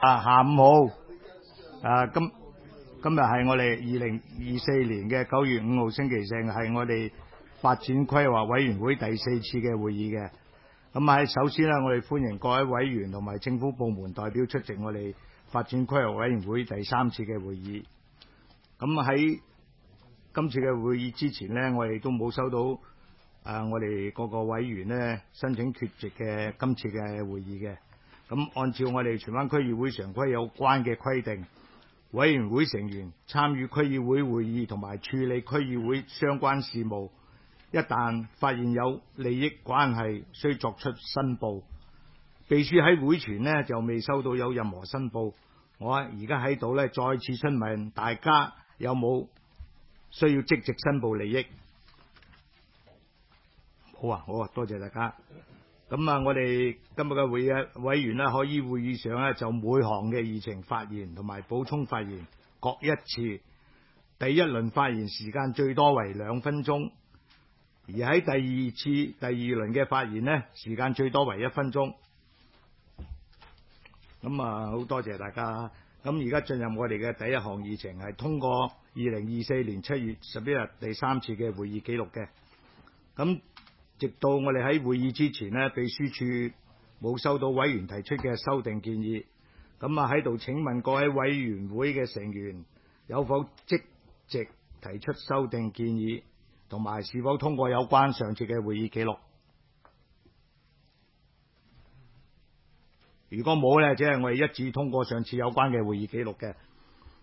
下午好。今日係我哋2024年嘅9月5號星期四，係我哋發展規劃委員會第4次嘅會議嘅。首先呢，我哋歡迎各位委員同埋政府部門代表出席我哋發展規劃委員會第3次嘅會議。喺今次嘅會議之前呢，我哋都冇收到我哋各個委員呢申請缺席嘅今次嘅會議嘅。按照我哋荃灣區議會常規有關嘅規定，委員會成員參與區議會會議同埋處理區議會相關事務，一旦發現有利益關係，需作出申報。秘書喺會前呢就未收到有任何申報。我而家喺度呢再次詢問大家有冇需要積極申報利益？好啊，多謝大家。我哋今日嘅會議委員呢，可以會議上呢就每項嘅議程發言同埋補充發言各一次。第一輪發言時間最多為2分鐘，而喺第二輪嘅發言呢，時間最多為1分鐘。好多謝大家。而家進入我哋嘅第一項議程，係通過2024年7月11日第3次嘅會議記錄嘅。直到我哋喺會議之前呢，秘書處冇收到委員提出嘅修訂建議。喺度請問各位委員會嘅成員有否積極提出修訂建議，同埋是否通過有關上次嘅會議記錄？如果冇呢，即係我哋一致通過上次有關嘅會議記錄嘅。